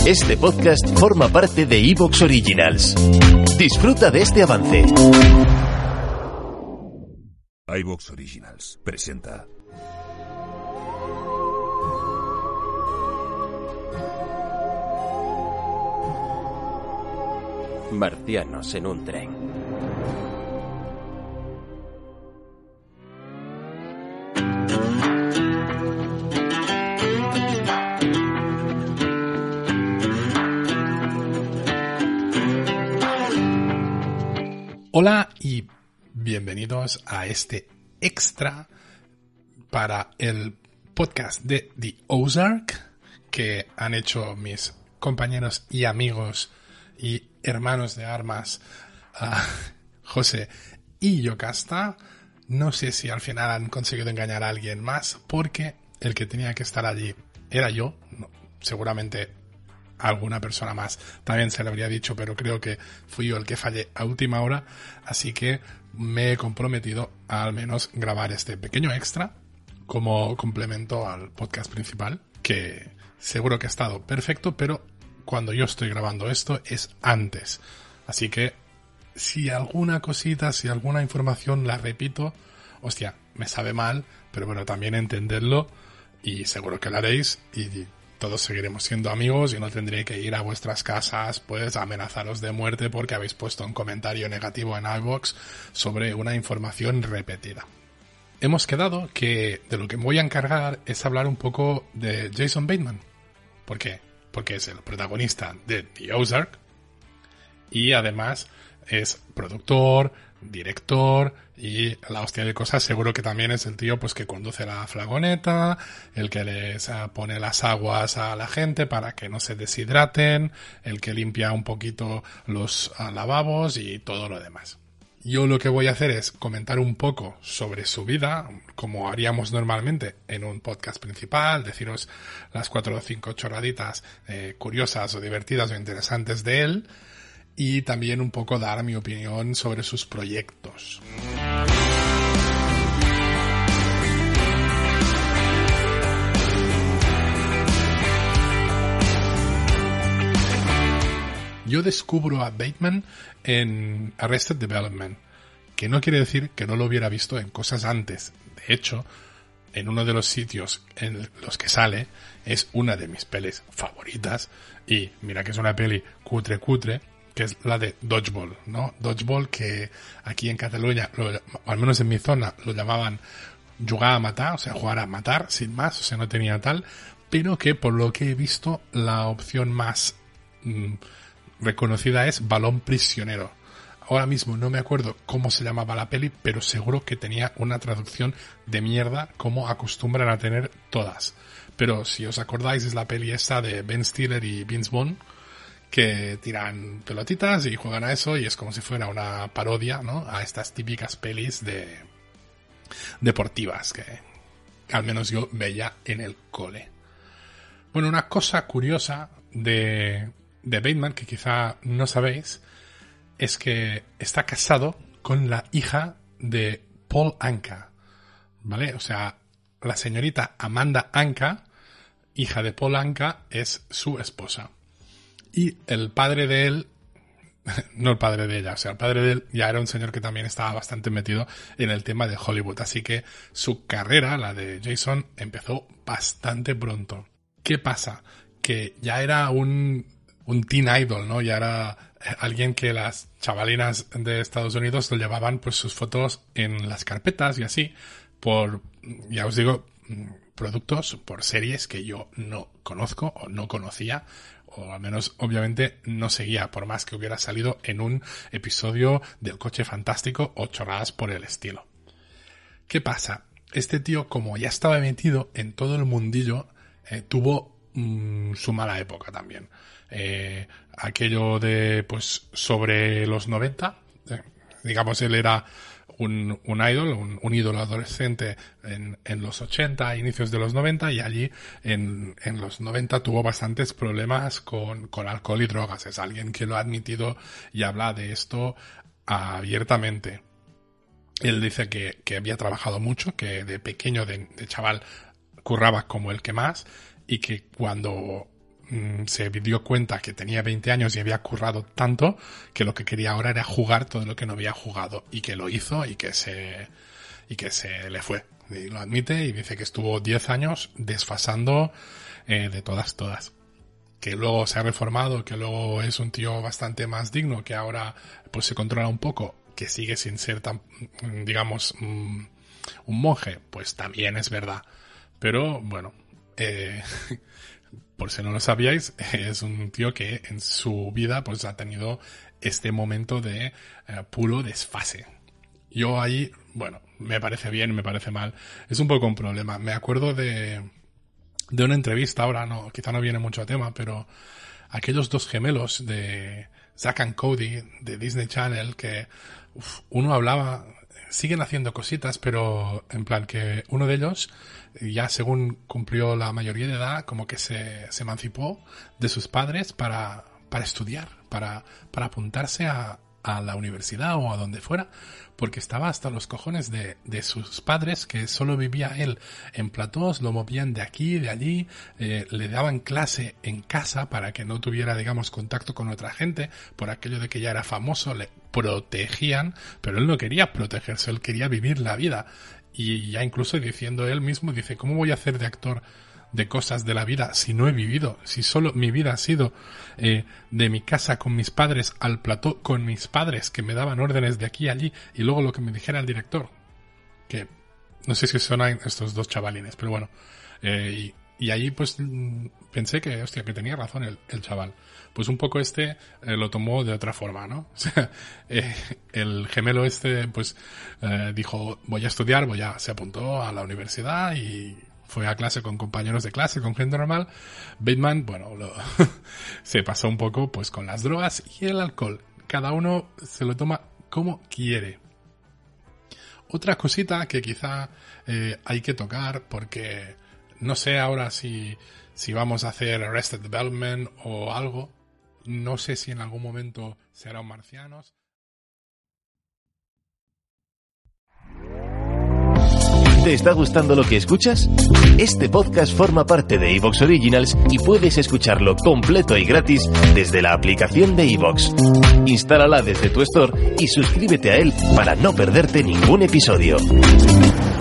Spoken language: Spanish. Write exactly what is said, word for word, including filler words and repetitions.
Este podcast forma parte de iVoox Originals. Disfruta de este avance. iVoox Originals presenta Marcianos en un tren. Hola y bienvenidos a este extra para el podcast de The Ozark que han hecho mis compañeros y amigos y hermanos de armas uh, José y Yocasta. No sé si al final han conseguido engañar a alguien más, porque el que tenía que estar allí era yo. No, seguramente alguna persona más también se lo habría dicho, pero creo que fui yo el que fallé a última hora, así que me he comprometido a al menos grabar este pequeño extra como complemento al podcast principal, que seguro que ha estado perfecto, pero cuando yo estoy grabando esto es antes, así que si alguna cosita, si alguna información la repito, hostia, me sabe mal, pero bueno, también entenderlo y seguro que lo haréis y todos seguiremos siendo amigos y no tendré que ir a vuestras casas pues a amenazaros de muerte porque habéis puesto un comentario negativo en iVoox sobre una información repetida. Hemos quedado que de lo que me voy a encargar es hablar un poco de Jason Bateman. ¿Por qué? Porque es el protagonista de The Ozark y además es productor, director y la hostia de cosas. Seguro que también es el tío pues que conduce la flagoneta, el que les pone las aguas a la gente para que no se deshidraten, el que limpia un poquito los lavabos y todo lo demás. Yo lo que voy a hacer es comentar un poco sobre su vida, como haríamos normalmente en un podcast principal, deciros las cuatro o cinco chorraditas eh, curiosas o divertidas o interesantes de él, y también un poco dar mi opinión sobre sus proyectos. Yo descubro a Bateman en Arrested Development, que no quiere decir que no lo hubiera visto en cosas antes. De hecho, en uno de los sitios en los que sale es una de mis pelis favoritas, y mira que es una peli cutre cutre, que es la de Dodgeball, ¿no? Dodgeball, que aquí en Cataluña, lo, al menos en mi zona, lo llamaban jugar a matar, o sea, jugar a matar, sin más, o sea, no tenía tal, pero que por lo que he visto, la opción más mmm, reconocida es balón prisionero. Ahora mismo no me acuerdo cómo se llamaba la peli, pero seguro que tenía una traducción de mierda, como acostumbran a tener todas. Pero si os acordáis, es la peli esta de Ben Stiller y Vince Vaughn, que tiran pelotitas y juegan a eso, y es como si fuera una parodia, ¿no?, a estas típicas pelis de deportivas que, que al menos yo veía en el cole. Bueno, una cosa curiosa de, de Bateman que quizá no sabéis es que está casado con la hija de Paul Anka, ¿vale? O sea, la señorita Amanda Anka, hija de Paul Anka, es su esposa. Y el padre de él, no el padre de ella, o sea, el padre de él ya era un señor que también estaba bastante metido en el tema de Hollywood. Así que su carrera, la de Jason, empezó bastante pronto. ¿Qué pasa? Que ya era un, un teen idol, ¿no? Ya era alguien que las chavalinas de Estados Unidos lo llevaban pues sus fotos en las carpetas y así, por, ya os digo, productos, por series que yo no conozco o no conocía, o al menos obviamente no seguía, por más que hubiera salido en un episodio del Coche Fantástico o chorradas por el estilo. ¿Qué pasa? Este tío, como ya estaba metido en todo el mundillo, eh, tuvo mmm, su mala época también. Eh, aquello de, pues, sobre los noventa, eh, digamos, él era un, un idol, un, un ídolo adolescente en, en los ochenta, inicios de los noventa, y allí en, en los noventa tuvo bastantes problemas con, con alcohol y drogas. Es alguien que lo ha admitido y habla de esto abiertamente. Él dice que, que había trabajado mucho, que de pequeño, de, de chaval, curraba como el que más, y que cuando mmm, se dio cuenta que tenía veinte años y había currado tanto que lo que quería ahora era jugar todo lo que no había jugado, y que lo hizo y que se, y que se le fue. Y lo admite y dice que estuvo diez años desfasando eh, de todas, todas. Que luego se ha reformado, que luego es un tío bastante más digno, que ahora pues se controla un poco, que sigue sin ser tan, digamos, um, un monje, pues también es verdad. Pero bueno, eh, por si no lo sabíais, es un tío que en su vida pues ha tenido este momento de eh, puro desfase. Yo ahí, bueno, me parece bien, me parece mal. Es un poco un problema. Me acuerdo de... de una entrevista, ahora no, quizá no viene mucho a tema, pero aquellos dos gemelos de Zack and Cody de Disney Channel, que uf, uno hablaba, siguen haciendo cositas, pero en plan que uno de ellos ya según cumplió la mayoría de edad, como que se, se emancipó de sus padres para, para estudiar, para, para apuntarse a, a la universidad o a donde fuera, porque estaba hasta los cojones de, de sus padres, que solo vivía él en platós, lo movían de aquí, de allí, eh, le daban clase en casa para que no tuviera, digamos, contacto con otra gente, por aquello de que ya era famoso, le protegían, pero él no quería protegerse, él quería vivir la vida, y ya incluso diciendo él mismo, dice, ¿cómo voy a hacer de actor de cosas de la vida si no he vivido? Si solo mi vida ha sido eh, de mi casa con mis padres al plató con mis padres que me daban órdenes de aquí a allí, y luego lo que me dijera el director, que no sé si sonan estos dos chavalines, pero bueno, eh, y, y ahí pues pensé que, hostia, que tenía razón el, el chaval. Pues un poco este eh, lo tomó de otra forma, ¿no? O sea, eh, el gemelo este pues eh, dijo, voy a estudiar, voy a, se apuntó a la universidad y fue a clase con compañeros de clase, con gente normal. Bateman, bueno, lo, se pasó un poco pues con las drogas y el alcohol. Cada uno se lo toma como quiere. Otra cosita que quizá eh, hay que tocar, porque no sé ahora si, si vamos a hacer Arrested Development o algo. No sé si en algún momento será un Marcianos. ¿Te está gustando lo que escuchas? Este podcast forma parte de iVoox Originals y puedes escucharlo completo y gratis desde la aplicación de iVoox. Instálala desde tu store y suscríbete a él para no perderte ningún episodio.